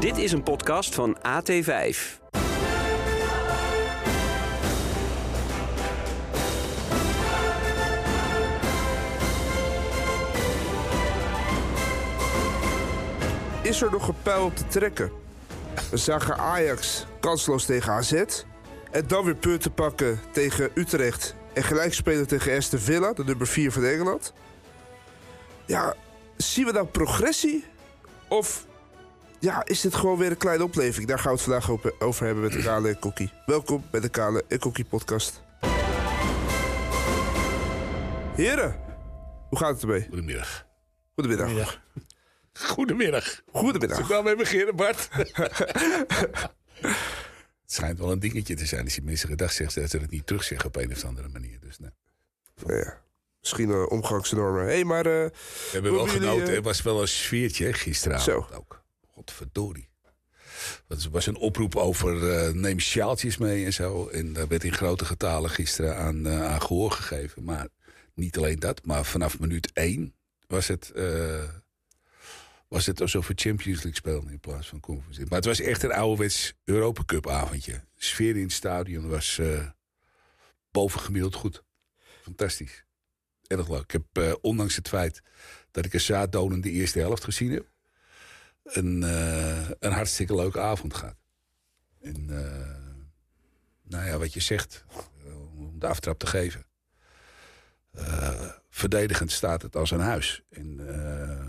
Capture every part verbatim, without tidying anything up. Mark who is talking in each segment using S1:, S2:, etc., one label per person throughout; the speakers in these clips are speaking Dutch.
S1: Dit is een podcast van A T vijf.
S2: Is er nog een pijl op te trekken? We zagen Ajax kansloos tegen A Z. En dan weer punten pakken tegen Utrecht. En gelijk spelen tegen Aston Villa, de nummer vier van Engeland. Ja, zien we nou progressie? Of ja, is dit gewoon weer een kleine opleving? Daar gaan we het vandaag over hebben met de Kale en Kokkie. Welkom bij de Kale en Kokkie podcast. Heren, hoe gaat het ermee?
S3: Goedemiddag.
S2: Goedemiddag.
S3: Goedemiddag. Goedemiddag.
S2: Goedemiddag.
S3: Zal ik wel mee beginnen, Bart? Het schijnt wel een dingetje te zijn als je mensen gedag zegt dat ze het niet terugzeggen op een of andere manier. Dus, nee.
S2: Ja, misschien uh, omgangsnormen. Hé, hey, maar... Uh,
S3: We hebben wel
S2: jullie,
S3: genoten.
S2: Uh...
S3: Er was wel een sfeertje hè, gisteravond
S2: Zo.
S3: ook. Godverdorie. Er was een oproep over uh, neem sjaaltjes mee en zo. En daar werd in grote getalen gisteren aan, uh, aan gehoor gegeven. Maar niet alleen dat, maar vanaf minuut één was het... Uh, was het alsof we Champions League speelden in plaats van Conference League. Maar het was echt een ouderwets Europa Cup avondje. De sfeer in het stadion was uh, bovengemiddeld goed. Fantastisch. Erg leuk. Ik heb, uh, ondanks het feit dat ik een zaaddonende eerste helft gezien heb, een, uh, een hartstikke leuke avond gehad. En uh, nou ja, wat je zegt, om de aftrap te geven. Uh, verdedigend staat het als een huis. En uh,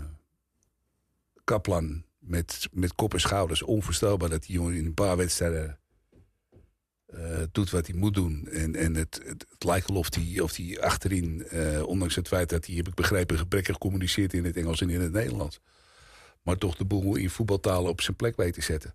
S3: Kaplan met, met kop en schouders. Onvoorstelbaar dat die jongen in een paar wedstrijden uh, doet wat hij moet doen. En, en het, het, het lijkt wel of hij of die achterin, uh, ondanks het feit dat hij, heb ik begrepen, gebrekkig communiceert in het Engels en in het Nederlands. Maar toch de boel in voetbaltalen op zijn plek weet te zetten.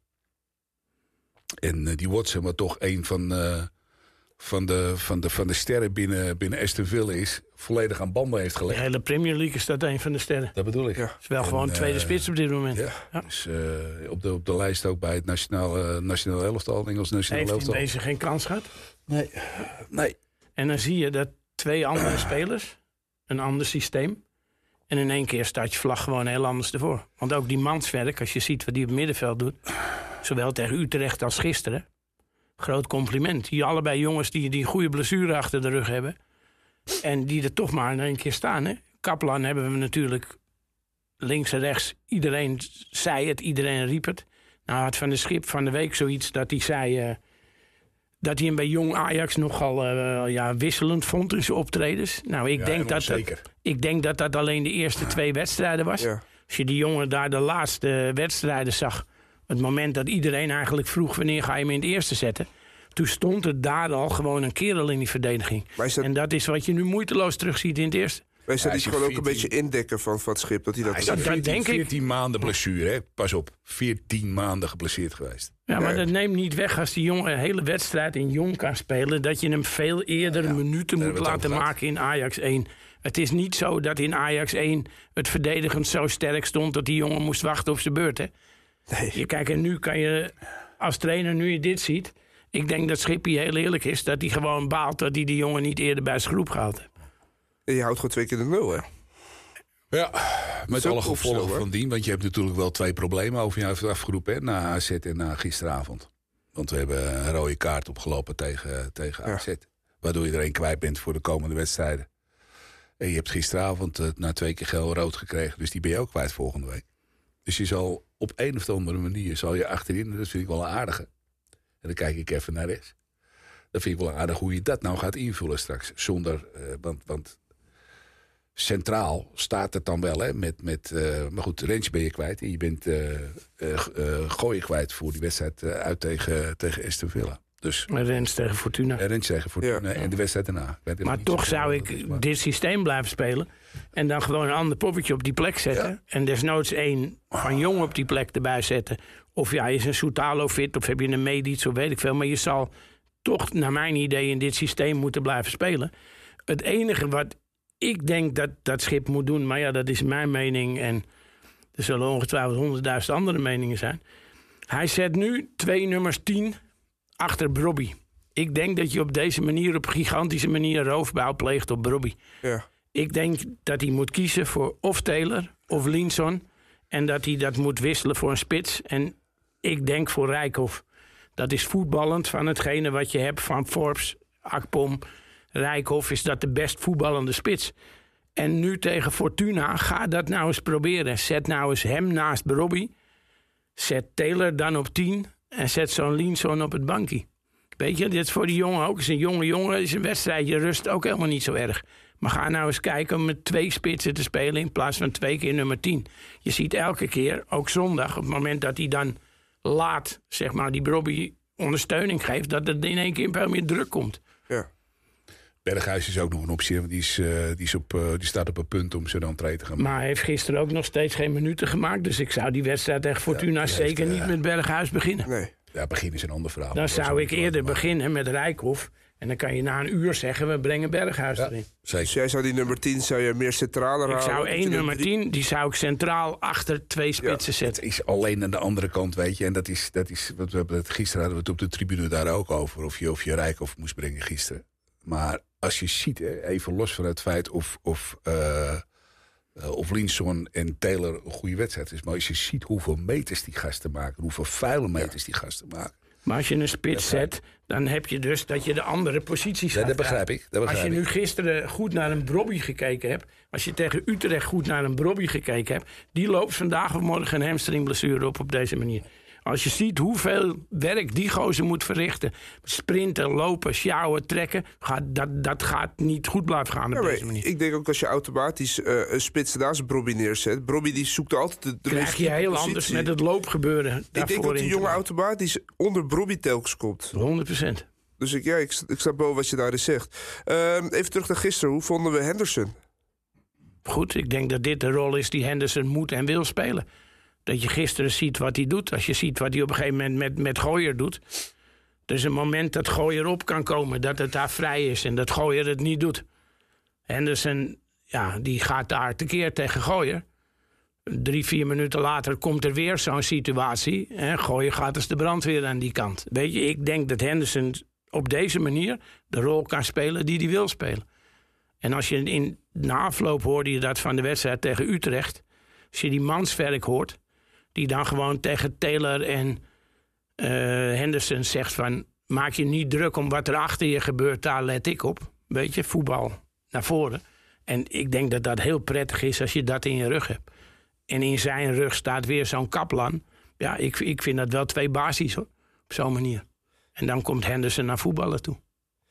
S3: En uh, die Watson, wat toch een van, uh, van, de, van, de, van de sterren binnen, binnen Aston Villa is, volledig aan banden heeft gelegd.
S4: De hele Premier League is dat een van de sterren.
S3: Dat bedoel ik.
S2: Ja.
S4: Het is wel
S3: En,
S4: gewoon tweede
S3: uh,
S4: spits op dit moment.
S3: Ja,
S4: Ja.
S3: dus uh, op, de, op de lijst ook bij het nationale, nationale elftal, het Engels nationale
S4: Heeft
S3: elftal.
S4: in deze geen kans gehad.
S3: Nee. nee.
S4: En dan zie je dat twee andere spelers, een ander systeem. En in één keer staat je vlag gewoon heel anders ervoor. Want ook die manswerk, als je ziet wat die op het middenveld doet, zowel tegen Utrecht als gisteren, groot compliment. Die allebei jongens die, die een goede blessure achter de rug hebben. En die er toch maar in één keer staan. Hè? Kaplan hebben we natuurlijk links en rechts. Iedereen zei het, iedereen riep het. Nou had Van der Schip van de week zoiets dat hij zei Uh, dat hij hem bij jong Ajax nogal uh, ja, wisselend vond in zijn optredens. Nou, ik,
S3: Ja,
S4: denk dat dat, ik denk dat dat alleen de eerste twee wedstrijden was.
S2: Ja.
S4: Als je die jongen daar de laatste wedstrijden zag, het moment dat iedereen eigenlijk vroeg wanneer ga je hem in het eerste zetten, toen stond er daar al gewoon een kerel in die verdediging.
S2: Maar is dat,
S4: En dat is wat je nu moeiteloos terugziet in het eerste.
S2: maar is dat
S3: Ja,
S2: niet
S3: als je
S2: gewoon ook een
S3: veertien
S2: beetje indekken van, van het schip? Dat hij dat,
S3: Hij is
S4: dat-
S3: al
S4: dat
S3: veertien,
S4: denk ik.
S3: veertien maanden blessure, hè? Pas op. veertien maanden geblesseerd geweest.
S4: Ja, maar
S2: Ja.
S4: dat neemt niet weg als die jongen een hele wedstrijd in jong kan spelen, dat je hem veel eerder
S3: Ja, ja.
S4: minuten
S3: Daar
S4: moet
S3: hebben we het
S4: laten
S3: over
S4: maken in Ajax één. Het is niet zo dat in Ajax één het verdedigend zo sterk stond dat die jongen moest wachten op zijn beurt. Hè?
S2: Nee.
S4: Je, kijk, en nu kan je als trainer, nu je dit ziet, ik denk dat Schippie heel eerlijk is, dat hij gewoon baalt dat hij die jongen niet eerder bij zijn groep gehaald heeft.
S2: En je houdt gewoon twee keer de nul, hè?
S3: Ja, met
S2: Zo
S3: alle
S2: op
S3: gevolgen
S2: zo, hè?
S3: van dien. Want je hebt natuurlijk wel twee problemen over jou afgeroepen. Hè, na A Z en na gisteravond. Want we hebben een rode kaart opgelopen tegen, tegen
S2: Ja.
S3: A Z. Waardoor je er één kwijt bent voor de komende wedstrijden. En je hebt gisteravond uh, na twee keer geel-rood gekregen. Dus die ben je ook kwijt volgende week. Dus je zal op een of andere manier zal je achterin. Dat vind ik wel een aardige. En dan kijk ik even naar rechts. Dat vind ik wel aardig hoe je dat nou gaat invullen straks. Zonder, uh, want, want centraal staat het dan wel, hè. Met, met, uh, maar goed, Rens ben je kwijt. En je bent uh, uh, uh, Gooien kwijt voor die wedstrijd uh, uit tegen, tegen Aston Villa. Dus
S4: Met Rens tegen Fortuna.
S3: uh, Rens tegen Fortuna
S2: Ja.
S3: en de wedstrijd daarna. Ik weet
S4: Maar
S3: niet
S4: toch
S3: zo
S4: zou
S3: wat het is, maar-
S4: ik dit systeem blijven spelen. En dan gewoon een ander poppetje op die plek zetten.
S3: Ja.
S4: En desnoods één van jong op die plek erbij zetten. Of ja, is een Soutalo fit of heb je een Medic, zo weet ik veel. Maar je zal toch, naar mijn idee, in dit systeem moeten blijven spelen. Het enige wat ik denk dat dat Schip moet doen, maar ja, dat is mijn mening. En er zullen ongetwijfeld honderdduizend andere meningen zijn. Hij zet nu twee nummers tien achter Brobby. Ik denk dat je op deze manier, op gigantische manier, roofbouw pleegt op Brobby.
S2: Ja.
S4: Ik denk dat hij moet kiezen voor of Taylor of Linson. En dat hij dat moet wisselen voor een spits. En ik denk voor Rijkhoff, dat is voetballend van hetgene wat je hebt van Forbes, Akpom, Rijkhoff, is dat de best voetballende spits. En nu tegen Fortuna, ga dat nou eens proberen. Zet nou eens hem naast Robbie. Zet Taylor dan op tien en zet zo'n Linson op het bankje. Weet je, dit is voor die jongen ook. Is een jonge jongen, is een wedstrijdje rust ook helemaal niet zo erg. Maar ga nou eens kijken om met twee spitsen te spelen in plaats van twee keer nummer tien. Je ziet elke keer, ook zondag, op het moment dat hij dan laat, zeg maar, die Robbie ondersteuning geeft, dat er in één keer veel meer druk komt.
S2: Ja.
S3: Berghuis is ook nog een optie, want die, is, uh, die, is op, uh, die staat op een punt om zijn entree te gaan maken.
S4: Maar hij heeft gisteren ook nog steeds geen minuten gemaakt. Dus ik zou die wedstrijd tegen Fortuna ja, zeker heeft, uh, niet met Berghuis beginnen.
S2: Nee.
S3: Ja, beginnen is een ander verhaal.
S4: Dan zou ik eerder maar. beginnen met Rijkhoff. En dan kan je na een uur zeggen, we brengen Berghuis
S3: ja,
S4: erin.
S3: Zeker.
S2: Dus jij zou die nummer tien zou je meer centraler halen?
S4: Ik zou één nummer tien, die zou ik centraal achter twee spitsen ja, zetten.
S3: Het is alleen aan de andere kant, weet je. En dat is, dat is wat we hebben het, gisteren hadden we het op de tribune daar ook over. Of je, of je Rijkhoff moest brengen gisteren. Maar als je ziet, even los van het feit of, of, uh, of Linson en Taylor een goede wedstrijd is. Maar als je ziet hoeveel meters die gasten maken. Hoeveel vuile meters die gasten maken.
S4: Maar als je een spits zet, dan heb je dus dat je de andere posities gaat.
S3: Ja, dat begrijp ik. Dat begrijp
S4: als je
S3: ik.
S4: nu gisteren goed naar een Brobby gekeken hebt. Als je tegen Utrecht goed naar een Brobby gekeken hebt. Die loopt vandaag of morgen een hamstringblessure op op deze manier. Als je ziet hoeveel werk die gozer moet verrichten. Sprinten, lopen, sjouwen, trekken. Gaat, dat, dat gaat niet goed blijven gaan op ja, deze manier.
S2: Ik denk ook als je automatisch uh, een spits naast Brobby neerzet. Brobby die zoekt altijd de, de
S4: krijg je heel positie. Anders met het loopgebeuren.
S2: Ik denk dat die jongen automatisch onder Brobby telkens komt.
S4: honderd procent.
S2: Dus ik, ja, ik, ik snap wel wat je daarin zegt. Uh, even terug naar gisteren. Hoe vonden we Henderson?
S4: Goed, ik denk dat dit de rol is die Henderson moet en wil spelen. Dat je gisteren ziet wat hij doet. Als je ziet wat hij op een gegeven moment met, met Gooier doet. Er is een moment dat Gooier op kan komen. Dat het daar vrij is en dat Gooier het niet doet. Henderson, ja, die gaat daar tekeer tegen Gooier. Drie, vier minuten later komt er weer zo'n situatie. En Gooier gaat als de brandweer aan die kant. Weet je, ik denk dat Henderson op deze manier de rol kan spelen die hij wil spelen. En als je in na afloop hoorde je dat van de wedstrijd tegen Utrecht. Als je die manswerk hoort. Die dan gewoon tegen Taylor en uh, Henderson zegt van... maak je niet druk om wat er achter je gebeurt, daar let ik op. Weet je, voetbal naar voren. En ik denk dat dat heel prettig is als je dat in je rug hebt. En in zijn rug staat weer zo'n Kaplan. Ja, ik, ik vind dat wel twee basis hoor, op zo'n manier. En dan komt Henderson naar voetballen toe.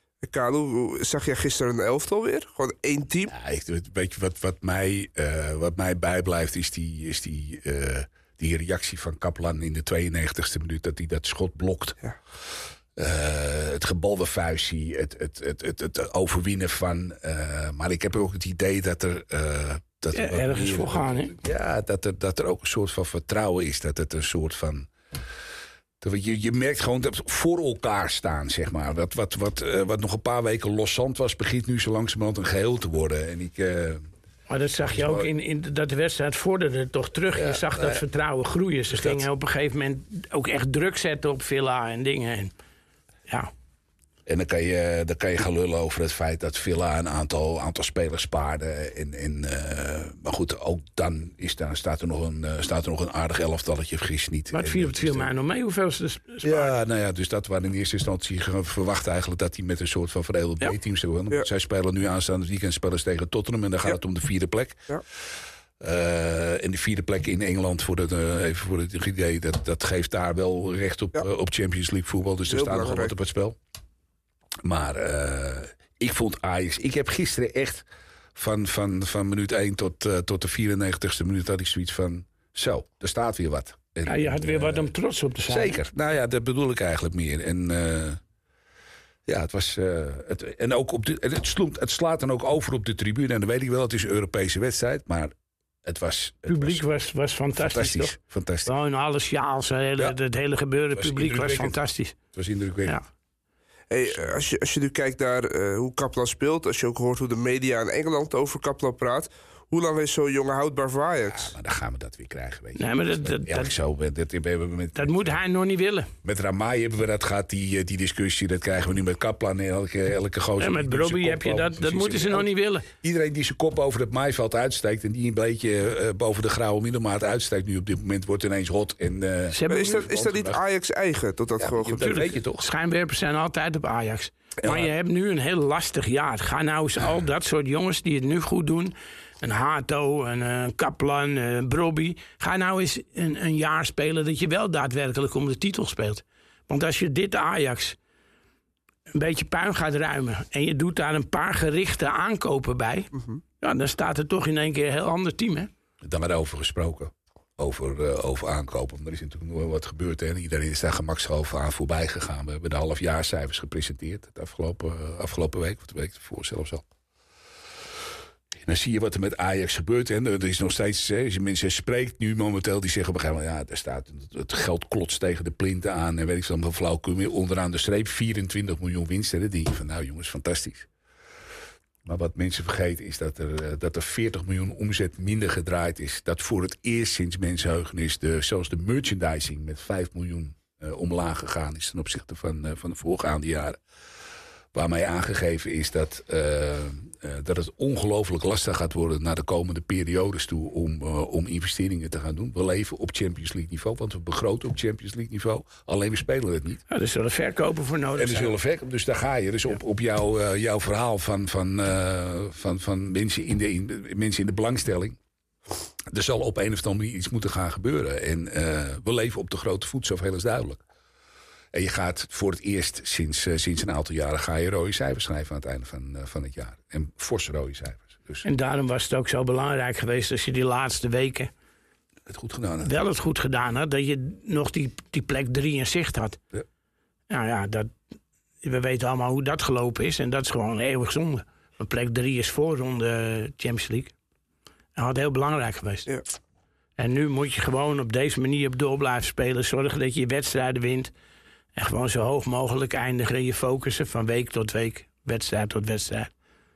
S2: Carlo, zag jij gisteren een elftal weer? Gewoon één team?
S3: Ja, ik, weet je, wat, wat, mij, uh, wat mij bijblijft is die... Is die uh, Die reactie van Kaplan in de tweeënnegentigste minuut, dat hij dat schot blokt. Ja. Uh, het gebalde vuistje, het, het, het, het, het overwinnen van... Uh, maar ik heb ook het idee dat er... Uh, dat
S4: ja,
S3: er
S4: ergens voor gaan, hè?
S3: Ja, dat er, dat er ook een soort van vertrouwen is. Dat het een soort van... Dat je, je merkt gewoon dat voor elkaar staan, zeg maar. Wat, wat, wat, uh, wat nog een paar weken los zand was, begint nu zo langzamerhand een geheel te worden. En ik... Uh,
S4: Maar dat zag je ook in, in dat de wedstrijd vorderde toch terug. Ja, je zag dat uh, vertrouwen groeien. Ze gingen dat... op een gegeven moment ook echt druk zetten op Villa en dingen. En, ja.
S3: en dan kan, je, dan kan je gaan lullen over het feit dat Villa een aantal, aantal spelers spaarde. En, en, uh, maar goed, ook dan is daar, staat, er nog een, uh, staat er nog een aardig elftalletje, vergis niet.
S4: Maar het viel, het viel mij nog mee hoeveel ze spaarden.
S3: Ja, nou ja, dus dat waren in eerste instantie verwacht eigenlijk dat hij met een soort van veredeld ja. B-team zou willen. Ja. Zij spelen nu aanstaande weekend spelen ze tegen Tottenham en dan gaat ja. het om de vierde plek. Ja. Uh, en de vierde plek in Engeland, voor het, uh, even voor het idee, dat, dat geeft daar wel recht op, ja. uh, op Champions League voetbal. Dus er staat nog wat op het spel. Maar uh, ik vond Ajax... Ik heb gisteren echt van, van, van minuut één tot, uh, tot de vierennegentigste minuut had ik zoiets van... Zo, er staat weer wat. En,
S4: ja, je had weer uh, wat om trots op te zijn.
S3: Zeker. Nou ja, dat bedoel ik eigenlijk meer. En uh, ja, het was... Uh, het, en ook op de, het, sloemt, het slaat dan ook over op de tribune. En dan weet ik wel, het is een Europese wedstrijd. Maar het was... Het
S4: publiek was, was, was fantastisch,
S3: fantastisch,
S4: toch?
S3: fantastisch.
S4: Gewoon alle sjaals, hele, ja. het hele gebeuren. Het publiek was fantastisch.
S3: Het was indrukwekkend.
S2: Ja. Hey, als, je, als je nu kijkt naar uh, hoe Kaplan speelt... als je ook hoort hoe de media in Engeland over Kaplan praat... Hoe lang is zo'n jongen houdbaar voor Ajax?
S3: Ja, maar dan gaan we dat weer krijgen, weet je.
S4: Nee, maar dat, dat,
S3: Ja,
S4: dat,
S3: zo, dat, dat, hebben we met,
S4: dat moet hij nog niet willen.
S3: met Ramai hebben we dat gehad, die, die discussie. Dat krijgen we nu met Kaplan. Elke, elke gozer.
S4: En met
S3: die doet zijn
S4: Brobby
S3: kop
S4: heb je
S3: over-
S4: dat, dat
S3: precies.
S4: moeten ze nog niet willen.
S3: Iedereen die zijn kop over het maaiveld uitsteekt en die een beetje uh, boven de grauwe middelmaat uitsteekt nu op dit moment, wordt ineens hot. En, uh,
S4: Ze
S2: Maar
S4: hebben
S2: is dat, is dat niet Ajax eigen? Dat dat
S3: ja,
S2: gewoon
S3: dat
S2: gebeurt?
S3: weet je toch?
S4: Schijnwerpers zijn altijd op Ajax.
S3: Ja.
S4: Maar je hebt nu een heel lastig jaar. Ga nou eens al dat soort jongens die het nu goed doen. Een Hato, een uh, Kaplan, een Brobby. Ga nou eens een, een jaar spelen dat je wel daadwerkelijk om de titel speelt. Want als je dit Ajax een beetje puin gaat ruimen en je doet daar een paar gerichte aankopen bij, mm-hmm. ja, dan staat er toch in één keer een heel ander team, hè?
S3: Daar werd over gesproken. Over, uh, over aankopen. Maar er is natuurlijk nog wel wat gebeurd. Hè? En iedereen is daar gemakshalve aan voorbij gegaan. We hebben de halfjaarcijfers gepresenteerd. Het afgelopen, uh, afgelopen week. Of de week ervoor zelfs al. En dan zie je wat er met Ajax gebeurt. En er is nog steeds, hè, als je mensen spreekt nu momenteel, die zeggen op een gegeven moment, ja, daar staat het geld klotst tegen de plinten aan. En weet ik veel, flauw onderaan de streep. vierentwintig miljoen winst. En dan denk je van, nou jongens, fantastisch. Maar wat mensen vergeten is dat er, uh, dat er veertig miljoen omzet minder gedraaid is. Dat voor het eerst sinds mensenheugenis de, zelfs de merchandising met vijf miljoen uh, omlaag gegaan is ten opzichte van, uh, van de voorgaande jaren. Waarmee aangegeven is dat, uh, uh, dat het ongelooflijk lastig gaat worden naar de komende periodes toe om, uh, om investeringen te gaan doen. We leven op Champions League niveau, want we begroten op Champions League niveau. Alleen we spelen het niet.
S4: Ja, er zullen verkopen voor nodig
S3: En er
S4: zijn.
S3: zullen verkopen, dus daar ga je. Dus op, op jouw, uh, jouw verhaal van, van, uh, van, van mensen, in de, in, mensen in de belangstelling. Er zal op een of andere manier iets moeten gaan gebeuren. En uh, we leven op de grote voet, zoveel is duidelijk. En je gaat voor het eerst sinds, uh, sinds een aantal jaren ga je rode cijfers schrijven aan het einde van, uh, van het jaar. En forse rode cijfers. Dus
S4: En daarom was het ook zo belangrijk geweest als je die laatste weken
S3: het goed gedaan hebt.
S4: wel het goed gedaan had. Dat je nog die, die plek drie in zicht had.
S3: Ja.
S4: Nou ja, dat, we weten allemaal hoe dat gelopen is. En dat is gewoon eeuwig zonde. Want plek drie is voorronde Champions League. Dat had heel belangrijk geweest.
S2: Ja.
S4: En nu moet je gewoon op deze manier op door blijven spelen. Zorgen dat je je wedstrijden wint. En gewoon zo hoog mogelijk eindigen en je focussen van week tot week. Wedstrijd tot wedstrijd.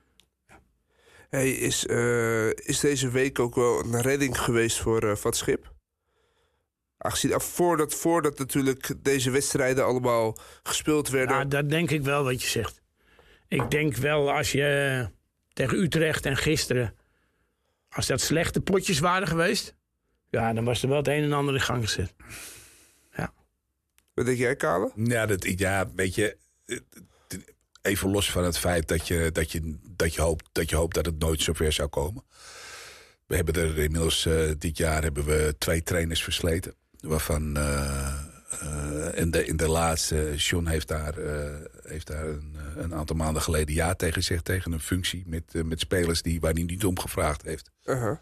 S2: Hey, is, uh, is deze week ook wel een redding geweest voor uh, Van 't Schip? Aangezien, voordat, voordat natuurlijk deze wedstrijden allemaal gespeeld werden.
S4: Nou, dat denk ik wel wat je zegt. Ik denk wel als je uh, tegen Utrecht en gisteren, als dat slechte potjes waren geweest, ja, dan was er wel het een en ander in gang gezet. Ja.
S2: Wat denk jij, Kale?
S3: Ja, dat, ja, weet je, even los van het feit dat je, dat je, dat je, hoopt, dat je hoopt dat het nooit zover zou komen. We hebben er inmiddels, uh, dit jaar hebben we twee trainers versleten. Waarvan uh, uh, in, de, in de laatste, John heeft daar, uh, heeft daar een, een aantal maanden geleden ja tegen gezegd. Tegen een functie met, uh, met spelers die, waar hij niet om gevraagd heeft.
S2: Uh-huh.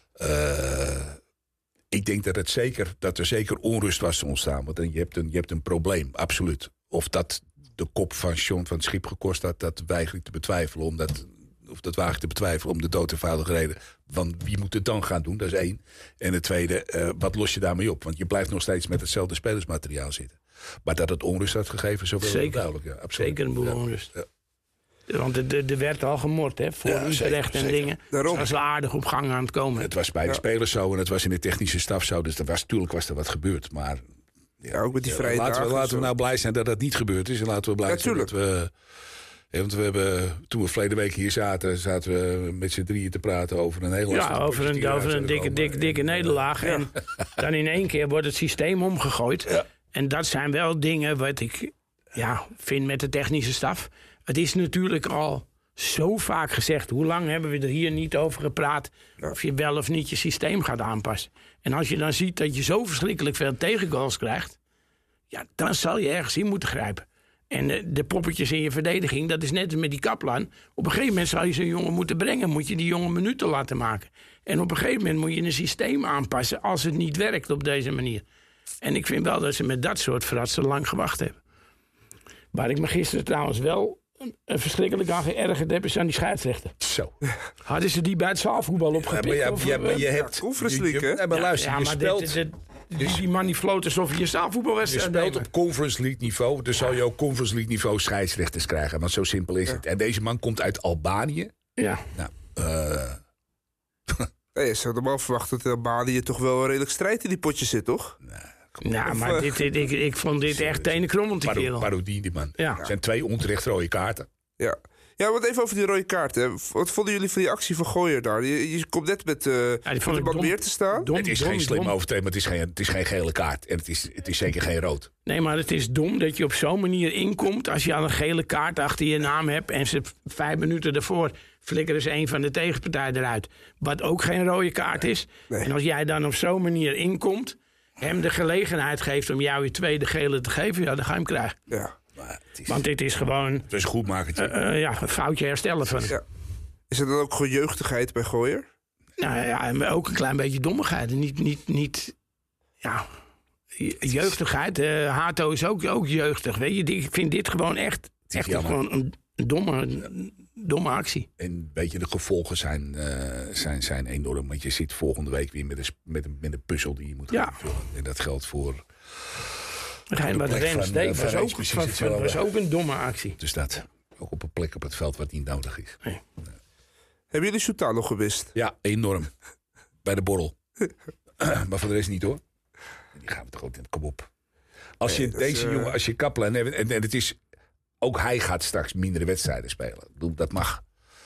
S3: Uh, ik denk dat, het zeker, dat er zeker onrust was ontstaan. Want je hebt een, je hebt een probleem, absoluut. Of dat de kop van John van 't Schip gekost had, dat weiger ik te betwijfelen. Omdat, of dat waag ik te betwijfelen om de dood eenvoudige reden. Want wie moet het dan gaan doen? Dat is één. En het tweede, uh, wat los je daarmee op? Want je blijft nog steeds met hetzelfde spelersmateriaal zitten. Maar dat het onrust had gegeven, zo wel duidelijk. Ja, absoluut.
S4: Zeker een boel
S3: ja.
S4: onrust.
S3: Ja.
S4: Want er, er werd al gemord, hè, voor
S3: Ja,
S4: Utrecht
S3: zeker,
S4: en
S3: zeker.
S4: dingen.
S2: Daarom.
S4: Dat was aardig op gang aan het komen.
S3: Het was bij de
S2: Ja.
S3: spelers zo en het was in de technische staf zo. Dus er was, natuurlijk was er wat gebeurd. Maar
S2: Ja, ook met die vrije
S3: laten we,
S2: dagen en
S3: laten we
S2: zo.
S3: nou blij zijn dat dat niet gebeurd is. En laten we blij
S2: Ja,
S3: zijn dat
S2: tuurlijk.
S3: we... Ja, want we hebben, toen we verleden week hier zaten, zaten we met z'n drieën te praten over een hele
S4: Ja,
S3: lastige
S4: over
S3: potjes die
S4: een,
S3: eruit
S4: over een
S3: zijn
S4: dikke,
S3: gekomen.
S4: dikke, dikke
S3: En, uh,
S4: nederlaag. En dan in één keer wordt het systeem omgegooid.
S3: Ja.
S4: En dat zijn wel dingen wat ik ja, vind met de technische staf. Het is natuurlijk al zo vaak gezegd. Hoe lang hebben we er hier niet over gepraat?
S2: Ja.
S4: Of je wel of niet je systeem gaat aanpassen. En als je dan ziet dat je zo verschrikkelijk veel tegengoals krijgt, ja, dan zal je ergens in moeten grijpen. En de, de poppetjes in je verdediging, dat is net als met die Kaplan. Op een gegeven moment zal je zo'n jongen moeten brengen. Moet je die jongen minuten laten maken. En op een gegeven moment moet je een systeem aanpassen als het niet werkt op deze manier. En ik vind wel dat ze met dat soort fratsen lang gewacht hebben. Waar ik me gisteren trouwens wel een verschrikkelijk aan geërgerd heb, is aan die scheidsrechter.
S3: Zo.
S4: Hadden ze die bij het zaalvoetbal opgepikt?
S3: Ja, maar,
S4: of,
S3: ja, ja, maar je
S4: eh,
S3: hebt...
S2: Conference
S3: je-
S2: League,
S3: je-
S2: hè?
S3: ja, maar
S4: ja,
S3: luister,
S4: ja,
S3: je
S4: maar
S3: speelt...
S4: dit- dit- die, die man die floot alsof je je zaalvoetbalwedstrijd
S3: Je speelt
S4: neemt.
S3: op Conference League niveau, dus zal je ook Conference League niveau scheidsrechters krijgen. Want zo simpel is het. En deze man komt uit Albanië.
S4: Ja.
S3: Nou, uh,
S2: Nee, je zou normaal verwachten dat Albanië toch wel redelijk strijd in die potjes zit, toch?
S4: Nee, nou, maar dit, dit, ik, ik vond dit echt tenenkrommend, die kerel.
S3: Parodie, die man.
S4: Ja.
S3: Er zijn twee onterecht rode kaarten.
S2: Ja. Ja, want even over die rode kaart. Hè. Wat vonden jullie van die actie van Gooier daar? Je, je komt net met, uh, ja, met een bak meer te staan.
S3: Dom, het is dom, geen slimme overtreding, maar het is geen, het is geen gele kaart. En het is, het is zeker geen rood.
S4: Nee, maar het is dom dat je op zo'n manier inkomt... als je al een gele kaart achter je naam hebt... en ze vijf minuten ervoor flikkeren ze een van de tegenpartij eruit. Wat ook geen rode kaart is. Nee. En als jij dan op zo'n manier inkomt... hem de gelegenheid geeft om jou je tweede gele te geven... ja, dan ga je hem krijgen.
S2: Ja.
S4: Is, Want dit is gewoon...
S3: Het is een goed makertje.
S4: Uh, uh, ja, een foutje herstellen van.
S2: Ja. Is er dan ook gewoon jeugdigheid bij Gooier?
S4: Nou ja, en ook een klein beetje dommigheid. Niet, niet, niet ja, jeugdigheid. Uh, Hato is ook, ook jeugdig, weet je. Ik vind dit gewoon echt, echt gewoon een domme, een domme actie.
S3: En weet je, de gevolgen zijn, uh, zijn, zijn enorm. Want je zit volgende week weer met een, met een, met een puzzel die je moet gaan vullen. En dat geldt voor...
S4: Geen wat Rens deed, was, ook, was, was ook een domme actie.
S3: Dus dat, ook op een plek op het veld wat niet nodig is. Nee.
S2: Nee. Hebben jullie Soutalo gemist?
S3: Ja, enorm. Bij de borrel. Maar voor de rest niet hoor. Die gaan we toch ook, kom op. Als je nee, deze uh... jongen, als je Kaplan, en, en, en het is, ook hij gaat straks mindere wedstrijden spelen. Dat mag.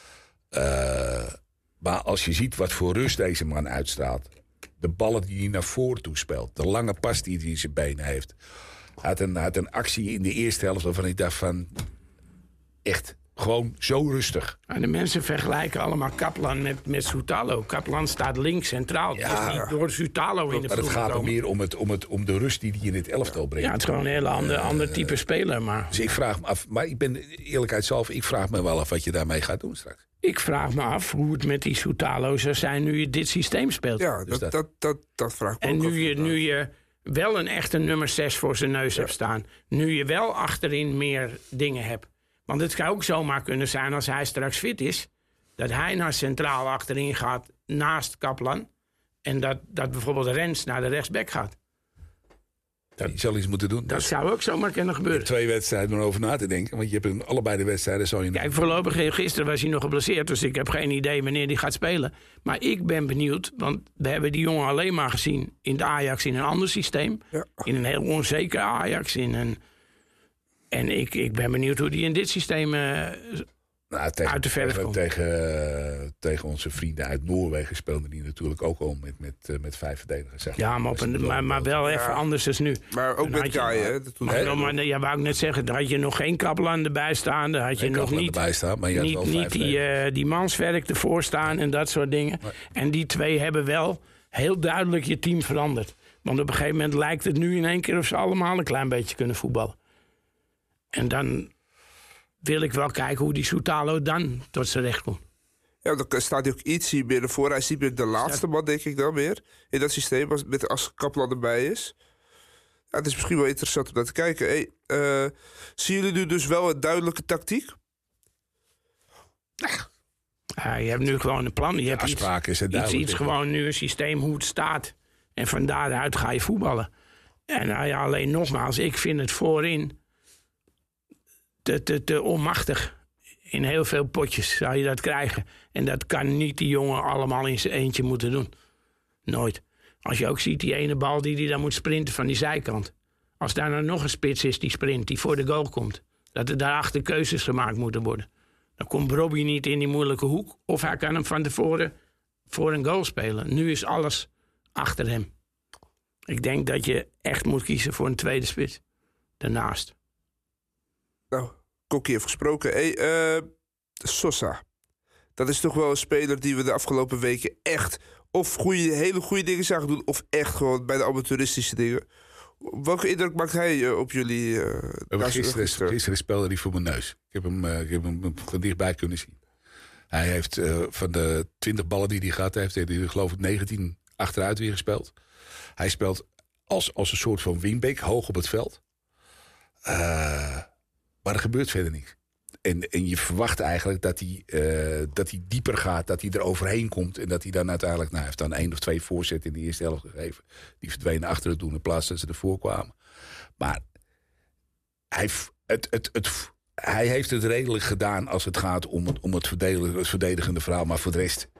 S3: Uh, maar als je ziet wat voor rust deze man uitstraalt. De ballen die hij naar voren toe speelt. De lange pas die hij in zijn benen heeft. Hij had een, had een actie in de eerste helft waarvan ik dacht van... Echt, gewoon zo rustig.
S4: En de mensen vergelijken allemaal Kaplan met, met Soutalo. Kaplan staat links centraal. Ja, dus niet door Soutalo in de
S3: maar het gaat er meer om, het, om, het, om de rust die hij in het elftal brengt.
S4: Ja, het is gewoon een hele ander, uh, ander type speler. Maar...
S3: Dus ik vraag me af, maar ik ben eerlijkheid zelf... ik vraag me wel af wat je daarmee gaat doen straks.
S4: Ik vraag me af hoe het met die Soutalo zou zijn nu je dit systeem speelt.
S2: Ja, dus dat, dat, dat, dat vraag ik me
S4: En
S2: ook
S4: nu je, nu je wel een echte nummer zes voor zijn neus ja. hebt staan. Nu je wel achterin meer dingen hebt. Want het zou ook zomaar kunnen zijn als hij straks fit is... dat hij naar centraal achterin gaat naast Kaplan... en dat, dat bijvoorbeeld Rens naar de rechtsback gaat.
S3: Dat, je zal iets moeten doen.
S4: Dat dus zou ook zomaar kunnen gebeuren.
S3: Twee wedstrijden om over na te denken. Want je hebt in allebei de wedstrijden... Zou je
S4: Kijk, voorlopig gisteren was hij nog geblesseerd... dus ik heb geen idee wanneer hij gaat spelen. Maar ik ben benieuwd, want we hebben die jongen alleen maar gezien... in de Ajax in een ander systeem. Ja. In een heel onzeker Ajax. In een... En ik, ik ben benieuwd hoe die in dit systeem uh, nou, tegen, uit de verf komt.
S3: Tegen, uh, tegen onze vrienden uit Noorwegen speelden die natuurlijk ook al met, met, uh, met vijf verdedigers. Zeg maar.
S4: Ja, maar, op een, maar, maar wel even ja. anders dan nu.
S2: Maar ook dan met Kai, hè? Dat
S4: maar, nee, maar, ja, wou ik net zeggen, daar had je nog geen Kaplan erbij staan. Daar had je nog niet,
S3: staan, maar je
S4: niet,
S3: wel
S4: niet die, uh, die manswerk ervoor staan en dat soort dingen. Maar, en die twee hebben wel heel duidelijk je team veranderd. Want op een gegeven moment lijkt het nu in één keer of ze allemaal een klein beetje kunnen voetballen. En dan wil ik wel kijken hoe die Soutalo dan tot zijn recht komt.
S2: Ja, dan staat hij ook iets hier meer ervoor. Hij is niet meer de laatste man, denk ik dan weer. In dat systeem, als, met, als Kaplan erbij is. Ja, het is misschien wel interessant om naar te kijken. Hey, uh, zien jullie nu dus wel een duidelijke tactiek?
S4: Ja, je hebt nu gewoon een plan. Je hebt
S3: afspraken
S4: iets,
S3: is
S4: iets, iets gewoon nu een systeem hoe het staat. En van daaruit ga je voetballen. En nou ja, alleen nogmaals, ik vind het voorin... Te, te, te onmachtig. In heel veel potjes zou je dat krijgen. En dat kan niet die jongen allemaal in zijn eentje moeten doen. Nooit. Als je ook ziet die ene bal die hij dan moet sprinten van die zijkant. Als daar nou nog een spits is die sprint, die voor de goal komt. Dat er daarachter keuzes gemaakt moeten worden. Dan komt Robbie niet in die moeilijke hoek. Of hij kan hem van tevoren voor een goal spelen. Nu is alles achter hem. Ik denk dat je echt moet kiezen voor een tweede spits. Daarnaast.
S2: Nou, Kokkie heeft gesproken. Hey, uh, Sosa. Dat is toch wel een speler die we de afgelopen weken echt... of goeie, hele goede dingen zagen doen... of echt gewoon bij de amateuristische dingen. Welke indruk maakt hij uh, op jullie? Uh,
S3: gisteren, gisteren. gisteren speelde hij voor mijn neus. Ik heb hem, uh, ik heb hem van dichtbij kunnen zien. Hij heeft uh, van de twintig ballen die hij gehad heeft... heeft hij geloof ik negentien achteruit weer gespeeld. Hij speelt als, als een soort van wingback hoog op het veld. Uh, maar er gebeurt verder niks. En, en je verwacht eigenlijk dat hij, uh, dat hij dieper gaat, dat hij er overheen komt... en dat hij dan uiteindelijk, nou, hij heeft dan één of twee voorzetten in de eerste helft gegeven. Die verdwenen achter het doen in plaats dat ze ervoor kwamen. Maar hij, het, het, het, hij heeft het redelijk gedaan als het gaat om het, om het, verdedigen, het verdedigende verhaal. Maar voor de rest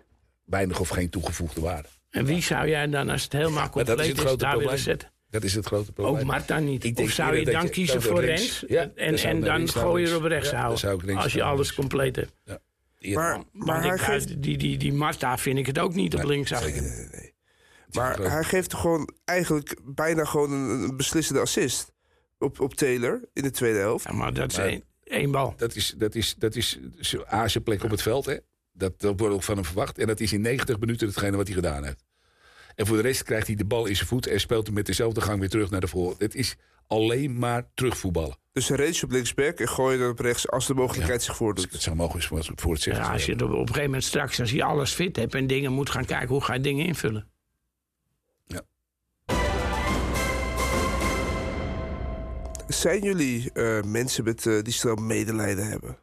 S3: weinig of geen toegevoegde waarde.
S4: En wie zou jij dan, als het helemaal
S3: Maar
S4: compleet
S3: dat is
S4: is,
S3: het
S4: daar
S3: grote
S4: willen
S3: probleem.
S4: zetten?
S3: Dat is het grote probleem.
S4: Ook Marta niet.
S3: Ik denk
S4: Of zou je
S3: eerder
S4: dan
S3: dat je-
S4: kiezen
S3: dat we
S4: voor
S3: rechts-
S4: Rens
S3: Ja,
S4: en,
S3: dan zou
S4: en
S3: ik
S4: dan
S3: links naar
S4: gooi je
S3: links.
S4: op rechts
S3: Ja, dan
S4: houden?
S3: zou ik links
S4: Als je
S3: naar
S4: alles
S3: links.
S4: compleet hebt.
S3: Ja.
S2: Maar, maar
S4: Want
S2: hij
S4: ik,
S2: geeft...
S4: die, die, die Marta vind ik het ook niet op
S3: Nee,
S4: links
S3: zeker
S4: achter.
S3: niet.
S2: Maar hij geeft toch gewoon eigenlijk bijna gewoon een, een beslissende assist op, op Taylor in de tweede helft.
S4: Ja, maar dat is
S3: Maar-
S4: één, één bal.
S3: Dat is, dat is, dat is A, zijn plek op het veld. Hè? Dat, dat wordt ook van hem verwacht. En dat is in negentig minuten hetgene wat hij gedaan heeft. En voor de rest krijgt hij de bal in zijn voet en speelt hem met dezelfde gang weer terug naar de voor. Het is alleen maar terugvoetballen.
S2: Dus een range op linksback en gooi je dan op rechts als de mogelijkheid zich voordoet.
S3: Het zou mogelijk zijn voor het zeggen.
S4: Ja, als je er op een gegeven moment straks, als je alles fit hebt en dingen moet gaan kijken, hoe ga je dingen invullen?
S3: Ja.
S2: Zijn jullie eh, mensen met, eh, die snel medelijden hebben?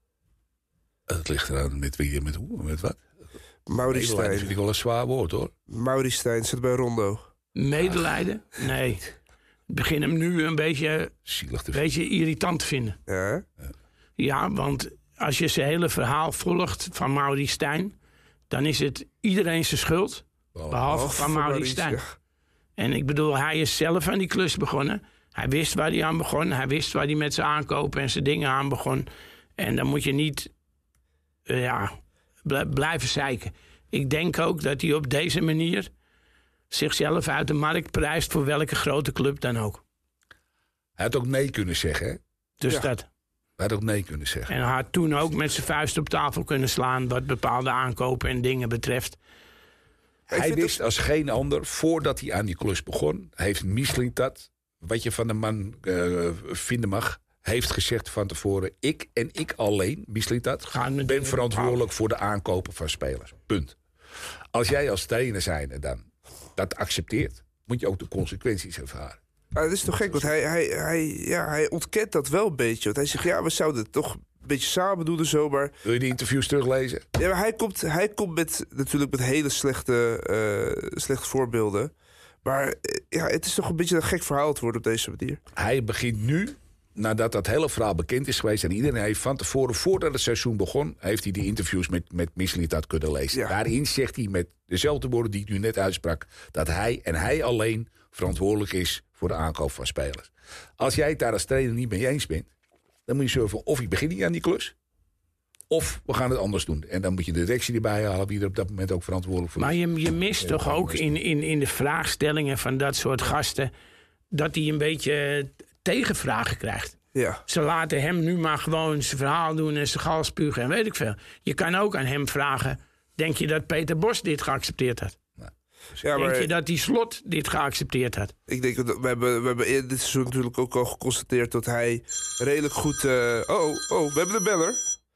S3: Het ligt eraan met wie, met hoe, met wat.
S2: Mauri
S3: Medelijden vind ik
S2: Stijn.
S3: wel een zwaar woord hoor.
S2: Mauri Stijn zit bij Rondo.
S4: Medelijden? Nee. Ik begin hem nu een beetje,
S3: Zielig te
S4: een beetje irritant te vinden.
S2: Ja,
S4: Ja, want als je zijn hele verhaal volgt van Mauri Stijn, dan is het iedereen zijn schuld, behalve van Mauri Stijn.
S2: Ja.
S4: En ik bedoel, hij is zelf aan die klus begonnen. Hij wist waar hij aan begon. Hij wist waar hij met zijn aankopen en zijn dingen aan begon. En dan moet je niet uh, ja, bl- blijven zeiken. Ik denk ook dat hij op deze manier zichzelf uit de markt prijst voor welke grote club dan ook.
S3: Hij had ook nee kunnen zeggen. Hè?
S4: Dus
S2: Ja.
S4: dat.
S3: Hij had ook nee kunnen zeggen.
S4: En hij had toen ook met zijn vuist op tafel kunnen slaan wat bepaalde aankopen en dingen betreft.
S2: Ik
S3: Hij
S2: vind
S3: wist als geen ander, voordat hij aan die klus begon, heeft Mislintat, wat je van de man uh, vinden mag, heeft gezegd van tevoren: ik en ik alleen, Mislintat,
S4: Gaan met
S3: ben
S4: dingen
S3: verantwoordelijk voor de aankopen van spelers. Punt. Als jij als trainer zijnde dan dat accepteert, moet je ook de consequenties ervaren.
S2: Maar dat is toch gek, want hij, hij, hij, ja, hij ontkent dat wel een beetje. Want hij zegt, ja, we zouden het toch een beetje samen doen en zo, maar...
S3: Wil je die interviews teruglezen?
S2: Ja, maar hij komt, hij komt met, natuurlijk met hele slechte, uh, slechte voorbeelden. Maar uh, ja, het is toch een beetje een gek verhaal te worden op deze manier.
S3: Hij begint nu, nadat dat hele verhaal bekend is geweest, en iedereen heeft van tevoren, voordat het seizoen begon, heeft hij die interviews met, met Mislintat kunnen lezen.
S2: Ja.
S3: Daarin zegt hij met dezelfde woorden die ik nu net uitsprak, dat hij en hij alleen verantwoordelijk is voor de aankoop van spelers. Als jij het daar als trainer niet mee eens bent, dan moet je zorgen, of ik begin niet aan die klus, of we gaan het anders doen. En dan moet je de directie erbij halen, wie er op dat moment ook verantwoordelijk voor is.
S4: Maar je, je mist
S3: Ja,
S4: toch
S3: dat
S4: ook
S3: is-
S4: in, in, in de vraagstellingen van dat soort gasten, dat hij een beetje tegenvragen krijgt.
S2: Ja,
S4: Ze laten hem nu maar gewoon zijn verhaal doen en zijn gal spugen en weet ik veel. Je kan ook aan hem vragen, denk je dat Peter Bos dit geaccepteerd had?
S2: ja
S4: Denk
S2: maar
S4: je dat die Slot dit geaccepteerd had?
S2: ik denk dat we hebben, we hebben eerder dit seizoen natuurlijk ook al geconstateerd dat hij redelijk goed... uh, oh, oh, we hebben de beller.